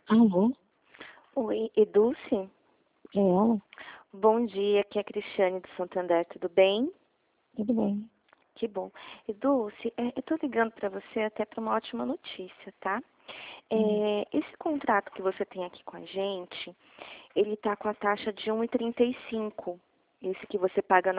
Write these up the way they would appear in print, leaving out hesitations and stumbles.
Alô? Oi, Edulce? É ela? Bom dia, aqui é a Cristiane do Santander, tudo bem? Tudo bem. Que bom. Edulce, eu tô ligando para você até para uma ótima notícia, tá? Hum. Esse contrato que você tem aqui com a gente, ele tá com a taxa de 1,35. Esse que você paga R$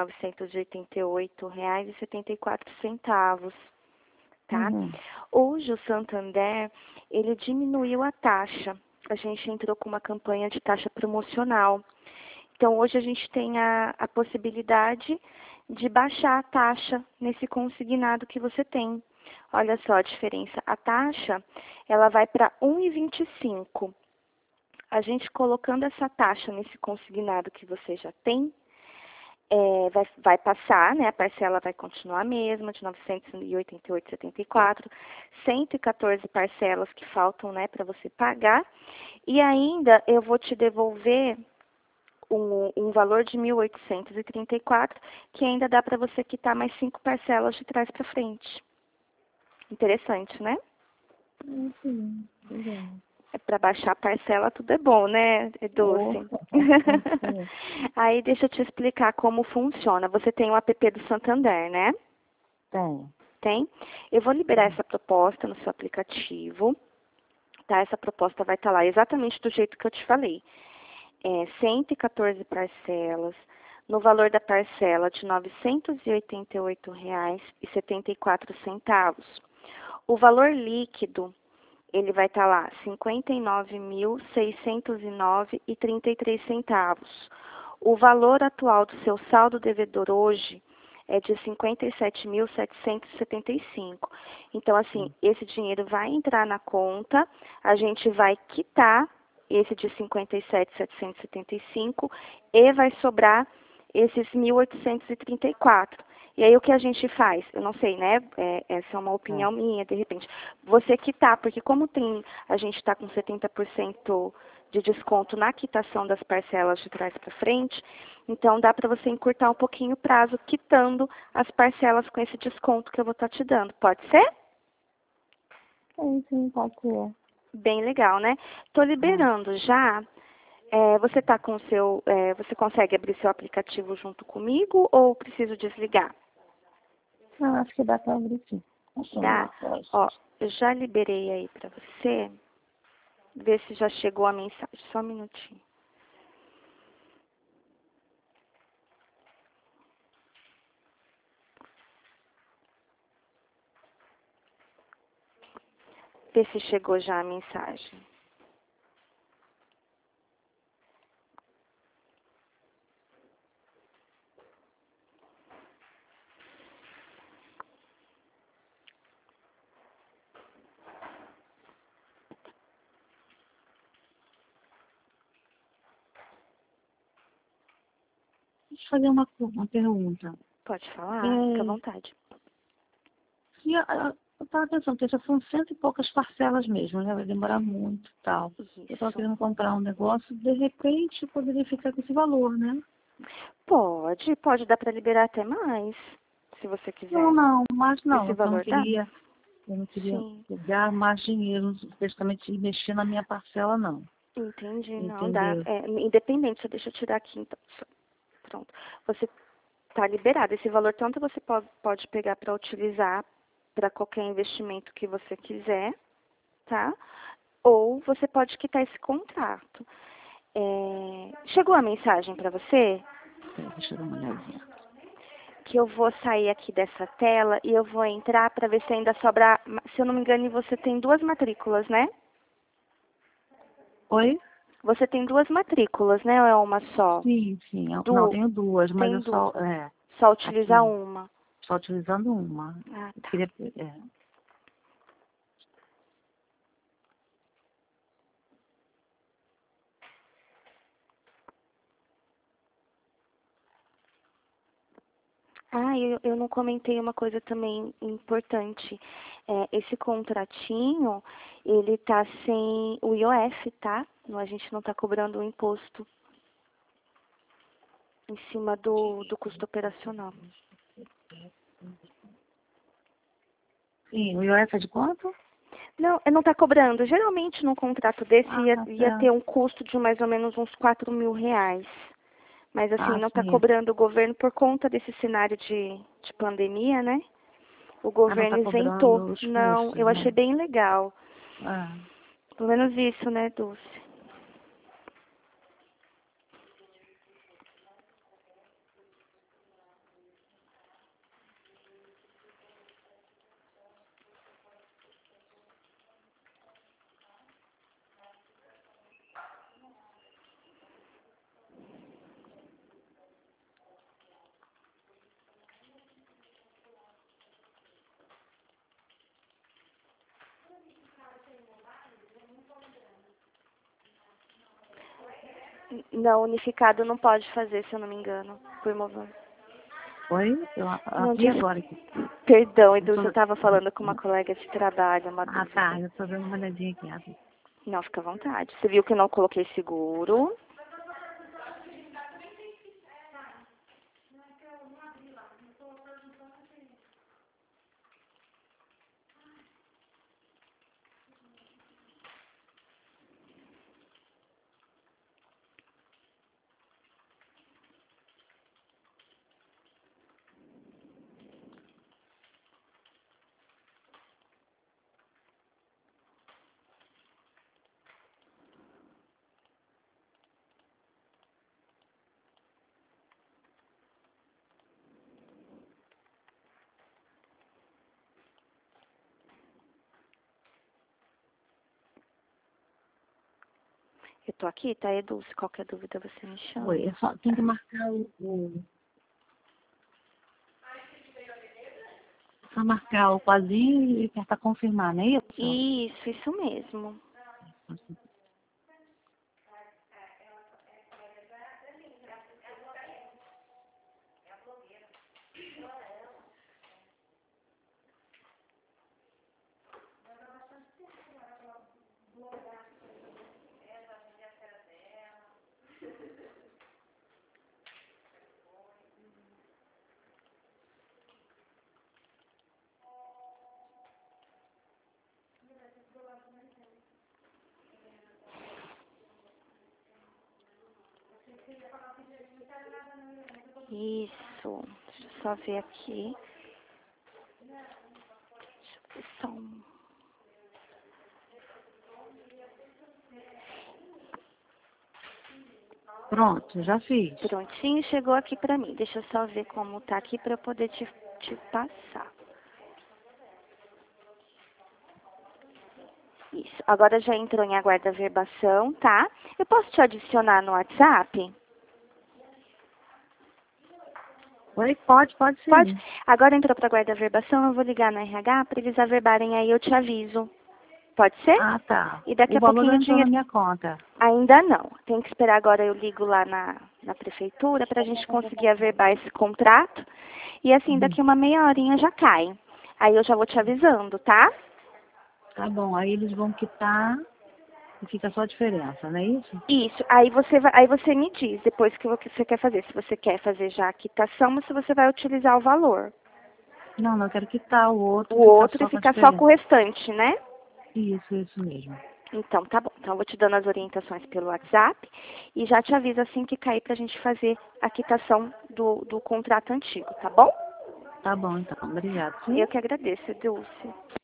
988,74, tá? Uhum. Hoje o Santander, ele diminuiu a taxa. A gente entrou com uma campanha de taxa promocional. Então, hoje a gente tem a possibilidade de baixar a taxa nesse consignado que você tem. Olha só a diferença. A taxa, ela vai para 1,25. A gente colocando essa taxa nesse consignado que você já tem, vai passar, né? A parcela vai continuar a mesma, de R$ 988,74, 114 parcelas que faltam, né, para você pagar. E ainda eu vou te devolver um valor de 1.834, que ainda dá para você quitar mais 5 parcelas de trás para frente. Interessante, né? Sim, legal. É para baixar a parcela, tudo é bom, né, Oh, Dulce? Aí deixa eu te explicar como funciona. Você tem o app do Santander, né? tem. Tem? Eu vou liberar essa proposta no seu aplicativo, tá? Essa proposta vai estar lá exatamente do jeito que eu te falei. 114 parcelas, no valor da parcela de R$ 988,74. O valor líquido, ele vai estar lá, R$ 59.609,33. O valor atual do seu saldo devedor hoje é de R$ 57.775. Então, assim, esse dinheiro vai entrar na conta, a gente vai quitar esse de 57.775 e vai sobrar esses 1.834. E aí o que a gente faz? Eu não sei, né? Essa é uma É. opinião minha, de repente. Você quitar, porque como a gente está com 70% de desconto na quitação das parcelas de trás para frente, então dá para você encurtar um pouquinho o prazo, quitando as parcelas com esse desconto que eu vou estar te dando. Pode ser? Sim, pode ser. Bem legal, né? Estou Ah, liberando já. Você tá com o seu, você consegue abrir seu aplicativo junto comigo ou preciso desligar? não, acho que dá para abrir sim. Dá? Ó, eu já liberei aí para você. Ver se já chegou a mensagem. Só um minutinho. Ver se chegou já a mensagem. Deixa eu fazer uma pergunta. Pode falar? Fica à É, vontade. eu estava pensando que já são cento e poucas parcelas mesmo, né? Vai demorar muito e tal. Eu estava Isso. querendo comprar um negócio, de repente poderia ficar com esse valor, né? Pode dar para liberar até mais, se você Não, quiser. não, mas não, Esse eu não valor dá? queria. Eu não queria Sim, pegar mais dinheiro, praticamente mexer na minha parcela, não. entendi. Não dá. Entendeu? Independente, só deixa eu tirar aqui então. Pronto. Você está liberado. Esse valor tanto você pode pegar para utilizar para qualquer investimento que você quiser, tá? Ou você pode quitar esse contrato. Chegou a mensagem para você? Peraí, deixa eu dar uma olhadinha. Que eu vou sair aqui dessa tela e eu vou entrar para ver se ainda sobra. Se eu não me engano, você tem duas matrículas, né? Oi? Você tem duas matrículas, né? Ou é uma só? Sim, sim. Não, Du, tenho duas, mas tem eu só, duas. Só utilizar aqui, uma. só utilizando uma. Ah, Eu tá. queria, Eu não comentei uma coisa também importante. Esse contratinho, ele tá sem o IOF, tá? A gente não tá cobrando o imposto em cima do custo operacional. sim, o iOS é de quanto? Não, não está cobrando. Geralmente, num contrato desse, Ah, tá ia ter certo. um custo de mais ou menos uns 4.000 reais. Mas, assim, Ah, não está sim. cobrando o governo por conta desse cenário de pandemia, né? O Ah, não governo tá isentou. cobrando os Não, custos, eu achei né? bem legal. Ah. Pelo menos isso, né, Dulce? Não, unificado não pode fazer, se eu não me engano, por mover. Oi? Não E disse. agora? Perdão, Eu Eduz, eu tô... estava falando com uma colega de trabalho, uma Ah, tá. dúvida. Eu tô dando uma olhadinha aqui. Ah, Não, fica à vontade. Você viu que eu não coloquei seguro? Eu tô aqui, tá, Eduz? Qualquer dúvida você me Oi, chama. eu só tenho que marcar só marcar o pozinho e apertar confirmar, não é isso? Isso mesmo. Isso. Deixa eu só ver aqui. Deixa eu ver só um. Pronto, já fiz. Prontinho, chegou aqui pra mim. Deixa eu só ver como tá aqui pra eu poder te passar. Isso. Agora já entrou em aguarda verbação, tá? Eu posso te adicionar no WhatsApp? Oi, pode Pode? sim. Agora entrou para guarda verbação, eu vou ligar no RH para eles averbarem aí, eu te aviso. Pode ser? Ah, tá. E daqui O a valor pouquinho já o entrou na dinheiro. minha conta. Ainda não. Tem que esperar agora, eu ligo lá na prefeitura para a gente conseguir averbar esse contrato. E assim, Uhum. daqui uma meia horinha já cai. Aí eu já vou te avisando, tá? Tá bom, aí eles vão quitar e fica só a diferença, não é isso? Isso. Aí você me diz depois que você quer fazer. Se você quer fazer já a quitação ou se você vai utilizar o valor. Não, não, eu quero quitar o outro O e ficar outro e só com a ficar só com diferença. o restante, né? Isso mesmo. Então, tá bom. Então, eu vou te dando as orientações pelo WhatsApp e já te aviso assim que cair pra gente fazer a quitação do contrato antigo, tá bom? Tá bom, então. Obrigado, sim? Eu que agradeço, Dulce.